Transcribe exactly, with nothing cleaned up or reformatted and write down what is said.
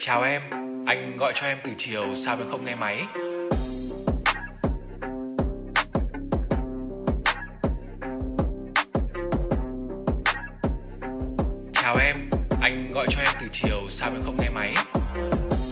Chào em, anh gọi cho em từ chiều sao em không nghe máy? Chào em, anh gọi cho em từ chiều sao em không nghe máy?